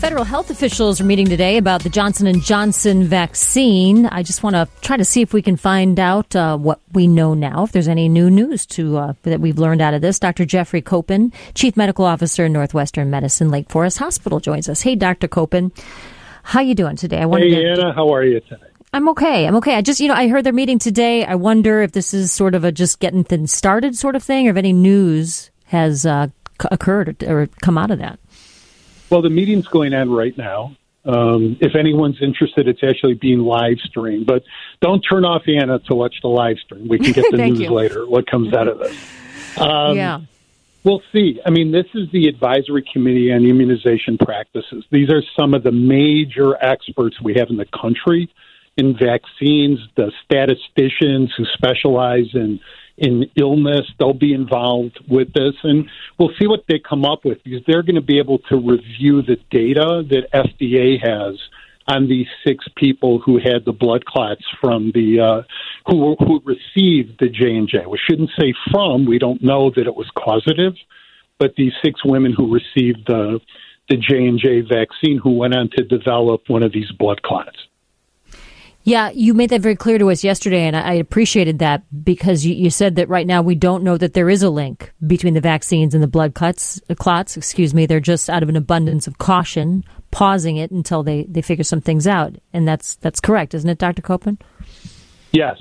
Federal health officials are meeting today about the Johnson & Johnson vaccine. I just want to try to see if we can find out what we know now, if there's any new news that we've learned out of this. Dr. Jeffrey Koppen, Chief Medical Officer, Northwestern Medicine, Lake Forest Hospital, joins us. Hey, Dr. Koppen, how you doing today? Hey, Anna, how are you today? I'm okay. I just, I heard they're meeting today. I wonder if this is sort of a just getting things started sort of thing, or if any news has occurred or come out of that. Well, the meeting's going on right now. If anyone's interested, it's actually being live streamed. But don't turn off Anna to watch the live stream. We can get the news later, what comes out of this. Yeah. We'll see. I mean, this is the Advisory Committee on Immunization Practices. These are some of the major experts we have in the country in vaccines, the statisticians who specialize in illness. They'll be involved with this, and we'll see what they come up with, because they're going to be able to review the data that FDA has on these 6 people who had the blood clots from the who received the J&J. We shouldn't say from. We don't know that it was causative, but these 6 women who received the J&J vaccine who went on to develop one of these blood clots. Yeah, you made that very clear to us yesterday, and I appreciated that, because you said that right now we don't know that there is a link between the vaccines and the blood clots. They're just out of an abundance of caution, pausing it until they figure some things out. And that's correct, isn't it, Dr. Koppen? Yes.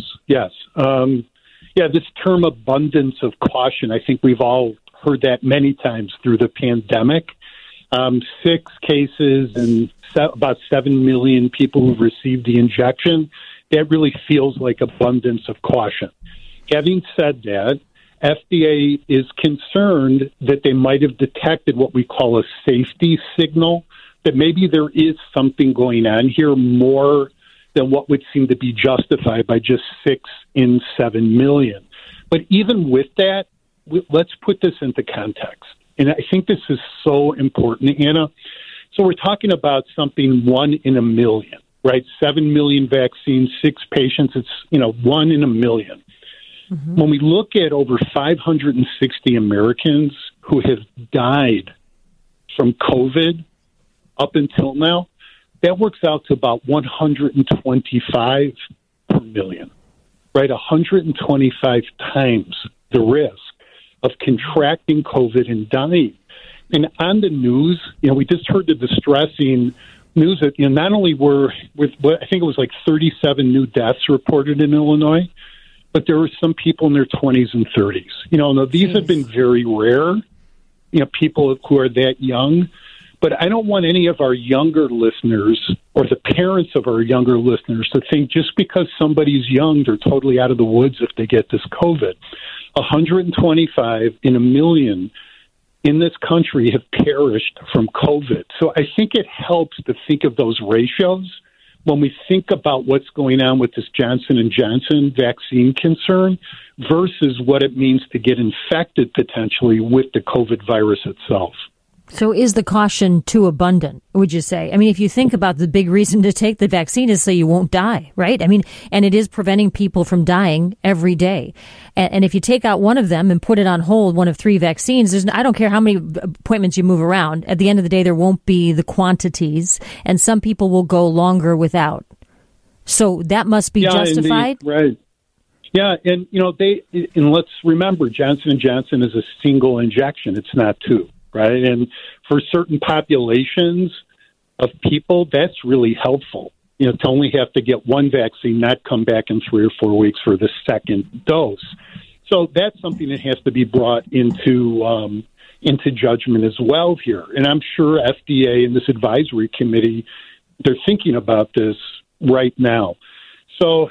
This term abundance of caution, I think we've all heard that many times through the pandemic. 6 cases and about 7 million people who've received the injection. That really feels like abundance of caution. Having said that, FDA is concerned that they might have detected what we call a safety signal, that maybe there is something going on here more than what would seem to be justified by just 6 in 7 million. But even with that, let's put this into context. And I think this is so important, Anna. So we're talking about something 1 in a million, right? 7 million vaccines, 6 patients. It's, 1 in a million. Mm-hmm. When we look at over 560 Americans who have died from COVID up until now, that works out to about 125 per million, right? 125 times the risk of contracting COVID and dying. And on the news, we just heard the distressing news that not only were with I think it was like 37 new deaths reported in Illinois, but there were some people in their 20s and 30s. Now these have been very rare, people who are that young. But I don't want any of our younger listeners or the parents of our younger listeners to think just because somebody's young, they're totally out of the woods if they get this COVID. 125 in a million in this country have perished from COVID. So I think it helps to think of those ratios when we think about what's going on with this Johnson & Johnson vaccine concern versus what it means to get infected potentially with the COVID virus itself. So is the caution too abundant, would you say? I mean, if you think about the big reason to take the vaccine is so you won't die, right? I mean, and it is preventing people from dying every day. And if you take out one of them and put it on hold, one of 3 vaccines, I don't care how many appointments you move around. At the end of the day, there won't be the quantities, and some people will go longer without. So that must be justified? Indeed, right. Yeah, and, and let's remember, Johnson & Johnson is a single injection. It's not 2. Right. And for certain populations of people, that's really helpful, to only have to get 1 vaccine, not come back in 3 or 4 weeks for the second dose. So that's something that has to be brought into judgment as well here. And I'm sure FDA and this advisory committee, they're thinking about this right now. So,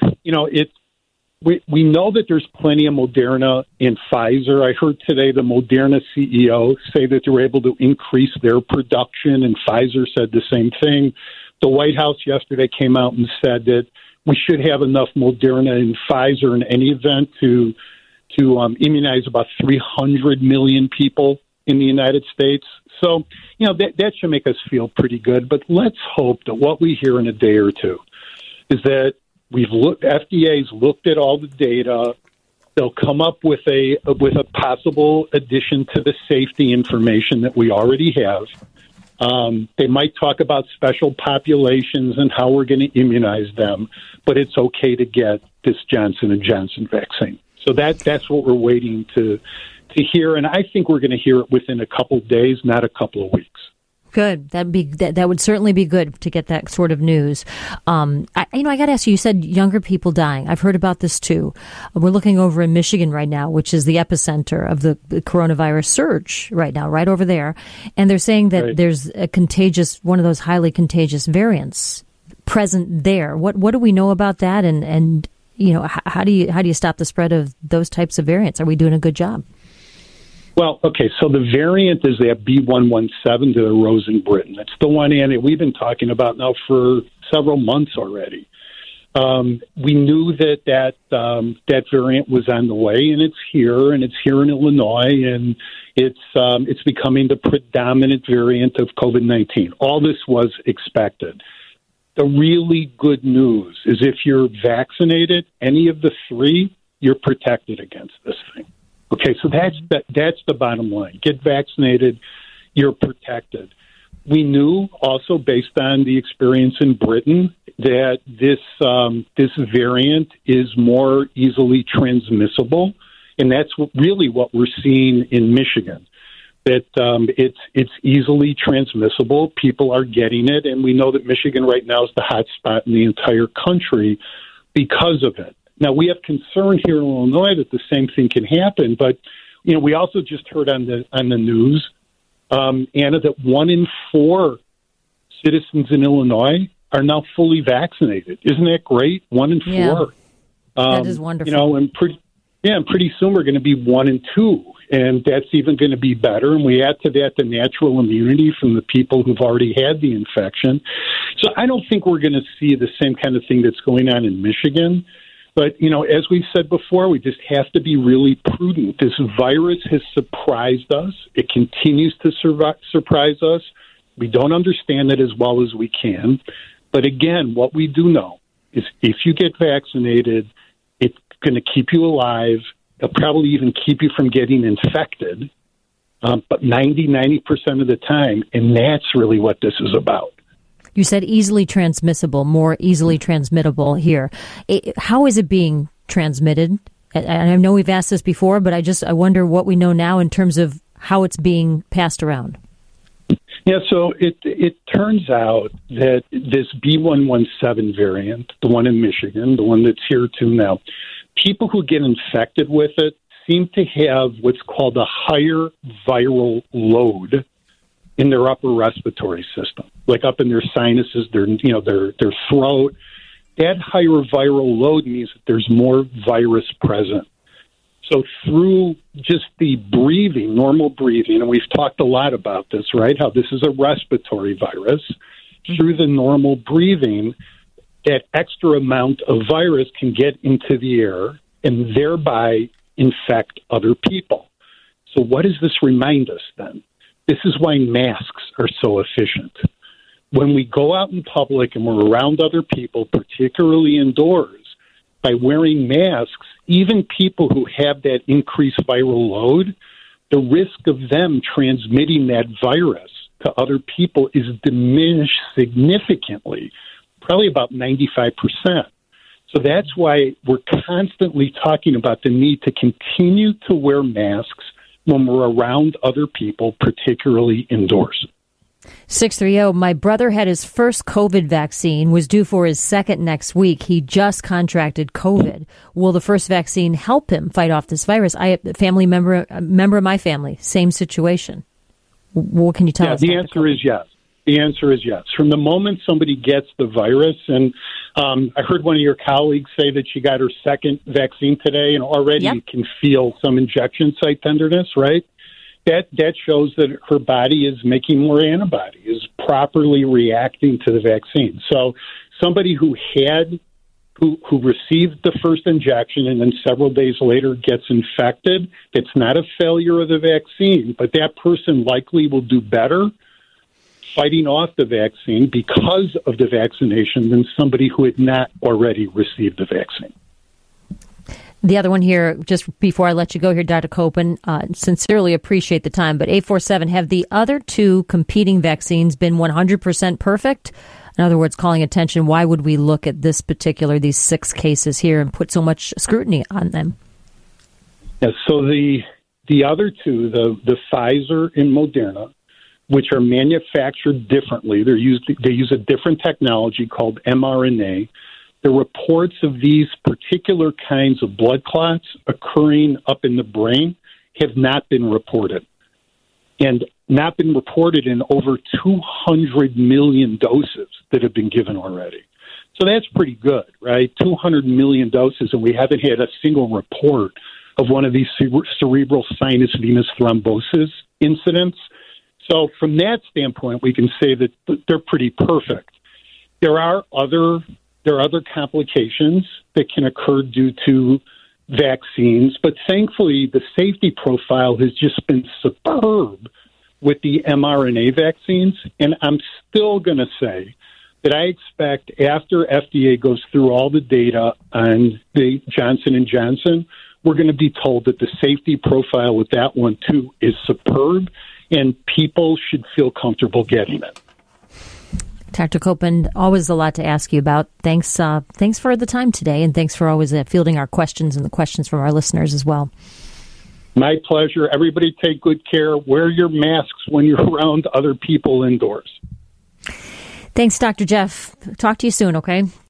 We know that there's plenty of Moderna and Pfizer. I heard today the Moderna CEO say that they were able to increase their production, and Pfizer said the same thing. The White House yesterday came out and said that we should have enough Moderna and Pfizer in any event to immunize about 300 million people in the United States. So, that should make us feel pretty good. But let's hope that what we hear in a day or two is that FDA's looked at all the data. They'll come up with a possible addition to the safety information that we already have. They might talk about special populations and how we're going to immunize them, but it's okay to get this Johnson & Johnson vaccine. So that's what we're waiting to hear, and I think we're going to hear it within a couple of days, not a couple of weeks. Good. That would certainly be good to get that sort of news. I got to ask you. You said younger people dying. I've heard about this too. We're looking over in Michigan right now, which is the epicenter of the coronavirus surge right now, right over there. And they're saying that there's one of those highly contagious variants present there. What do we know about that? And how do you stop the spread of those types of variants? Are we doing a good job? Well, okay, so the variant is that B117 that arose in Britain. It's the one, Annie, we've been talking about now for several months already. We knew that variant was on the way, and it's here in Illinois, and it's becoming the predominant variant of COVID-19. All this was expected. The really good news is if you're vaccinated, any of the three, you're protected against this thing. Okay, so that's the bottom line. Get vaccinated, you're protected. We knew also, based on the experience in Britain, that this variant is more easily transmissible, and that's really what we're seeing in Michigan. That it's easily transmissible. People are getting it, and we know that Michigan right now is the hot spot in the entire country because of it. Now, we have concern here in Illinois that the same thing can happen, but we also just heard on the news, Anna, that 1 in 4 citizens in Illinois are now fully vaccinated. Isn't that great? 1 in 4. Yeah, that is wonderful. And pretty soon we're going to be 1 in 2, and that's even going to be better. And we add to that the natural immunity from the people who've already had the infection. So I don't think we're going to see the same kind of thing that's going on in Michigan. But, as we've said before, we just have to be really prudent. This virus has surprised us. It continues to surprise us. We don't understand it as well as we can. But again, what we do know is if you get vaccinated, it's going to keep you alive. It'll probably even keep you from getting infected, but 90% of the time. And that's really what this is about. You said easily transmissible, more easily transmittable here. How is it being transmitted? And I know we've asked this before, but I wonder what we know now in terms of how it's being passed around. Yeah, so it turns out that this B117 variant, the one in Michigan, the one that's here too now, people who get infected with it seem to have what's called a higher viral load in their upper respiratory system, like up in their sinuses, their throat. That higher viral load means that there's more virus present. So through just the breathing, normal breathing, and we've talked a lot about this, right, how this is a respiratory virus, through the normal breathing, that extra amount of virus can get into the air and thereby infect other people. So what does this remind us then? This is why masks are so efficient. When we go out in public and we're around other people, particularly indoors, by wearing masks, even people who have that increased viral load, the risk of them transmitting that virus to other people is diminished significantly, probably about 95%. So that's why we're constantly talking about the need to continue to wear masks when we're around other people, particularly indoors. 630, my brother had his first COVID vaccine, was due for his second next week. He just contracted COVID. Will the first vaccine help him fight off this virus? I have a member of my family, same situation. What can you tell us? The answer is yes. The answer is yes. From the moment somebody gets the virus, and I heard one of your colleagues say that she got her second vaccine today, and already you can feel some injection site tenderness, right? That shows that her body is making more antibody, is properly reacting to the vaccine. So somebody who received the first injection and then several days later gets infected, it's not a failure of the vaccine, but that person likely will do better fighting off the vaccine because of the vaccination than somebody who had not already received the vaccine. The other one here, just before I let you go here, Dr. Copen, sincerely appreciate the time, but 847, have the other two competing vaccines been 100% perfect? In other words, calling attention, why would we look at these 6 cases here and put so much scrutiny on them? Yeah, so the other two, the Pfizer and Moderna, which are manufactured differently, they use a different technology called mRNA. The reports of these particular kinds of blood clots occurring up in the brain have not been reported, and not been reported in over 200 million doses that have been given already. So that's pretty good, right? 200 million doses, and we haven't had a single report of one of these cerebral sinus venous thrombosis incidents. So from that standpoint, we can say that they're pretty perfect. There are other complications that can occur due to vaccines, but thankfully the safety profile has just been superb with the mRNA vaccines. And I'm still going to say that I expect after FDA goes through all the data on the Johnson & Johnson, we're going to be told that the safety profile with that one too is superb, and people should feel comfortable getting it. Dr. Copen, always a lot to ask you about. Thanks for the time today, and thanks for always fielding our questions and the questions from our listeners as well. My pleasure. Everybody take good care. Wear your masks when you're around other people indoors. Thanks, Dr. Jeff. Talk to you soon, okay?